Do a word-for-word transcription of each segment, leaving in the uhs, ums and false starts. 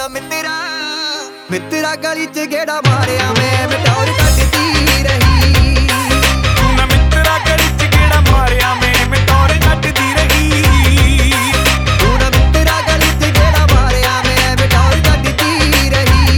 ਨਾ ਮਿੱਤਰਾ ਮਿੱਤਰਾ ਗਲੀ ਚ ਗੇੜਾ ਮਾਰਿਆ ਮੈਂ ਮਟੌਰ ਕੱਢਦੀ ਰਹੀ। ਤੂੰ ਨਾ ਮਿੱਤਰਾ ਗਲੀ ਚ ਗੇੜਾ ਮਾਰਿਆ ਮੈਂ ਮਟੌਰ ਕੱਢਦੀ ਰਹੀ। ਤੂੰ ਨਾ ਮਿੱਤਰਾ ਗਲੀ ਚ ਗੇੜਾ ਮਾਰਿਆ ਮੈਂ ਮਟੌਰ ਕੱਢਦੀ ਰਹੀ।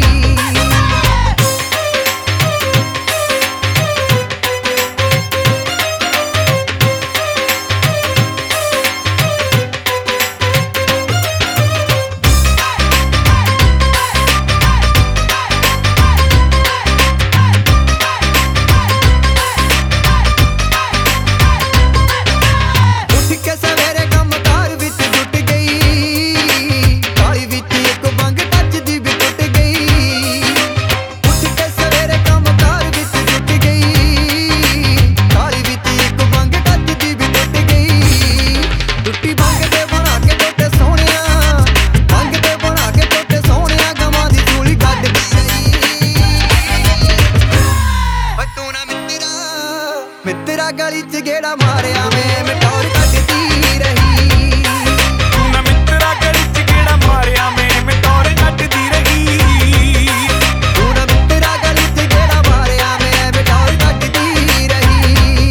ਮਿੱਤਰਾ ਗਲੀ ਚ ਗੇੜਾ ਮਾਰਿਆ ਮੈਂ ਮਟੌਰ ਕੱਢਦੀ ਰਹੀ। ਤੂੰ ਨਾ ਮਿੱਤਰਾ ਗਲੀ ਚ ਗੇੜਾ ਮਾਰਿਆ ਮੈਂ ਮਟੌਰ ਕੱਢਦੀ ਰਹੀ। ਤੂੰ ਨਾ ਮਿੱਤਰਾ ਗਲੀ ਚ ਗੇੜਾ ਮਾਰਿਆ ਮੈਂ ਮਟੌਰ ਕੱਢਦੀ ਰਹੀ।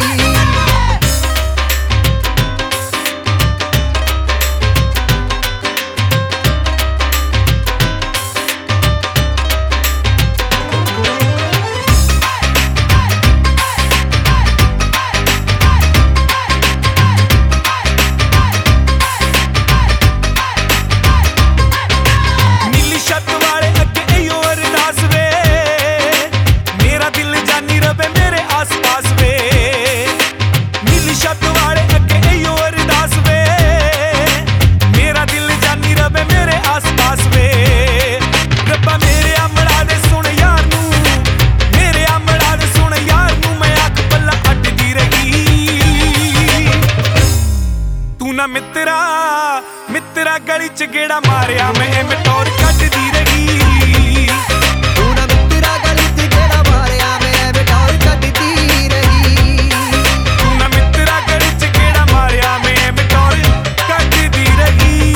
ਮਿੱਤਰਾ ਮਿੱਤਰਾ ਗਲੀ ਚ ਗੇੜਾ ਮਾਰਿਆ ਮੈਂ ਮਟੌਰ ਕੱਢਦੀ ਰਹੀ। ਤੂੰ ਨਾ ਮਿੱਤਰਾ ਗਲੀ ਚ ਗੇੜਾ ਮਾਰਿਆ ਮੈਂ ਮਟੌਰ ਕੱਢਦੀ ਰਹੀ। ਤੂੰ ਨਾ ਮਿੱਤਰਾ ਗਲੀ ਚ ਗੇੜਾ ਮਾਰਿਆ ਮੈਂ ਮਟੌਰ ਕੱਢਦੀ ਰਹੀ।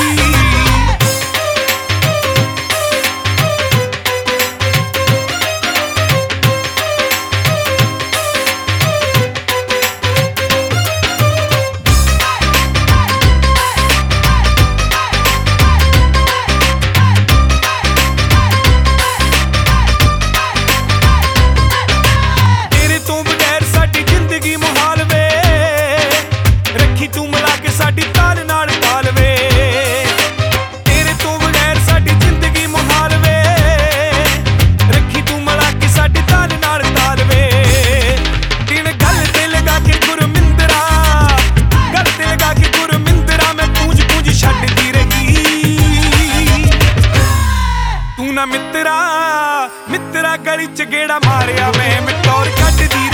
ਤੂੰ ਨਾ ਮਿੱਤਰਾ ਮਿੱਤਰਾ ਗਲੀ ਚ ਗੇੜਾ ਮਾਰਿਆ ਮੈਂ ਮਟੌਰ ਕੱਢਦੀ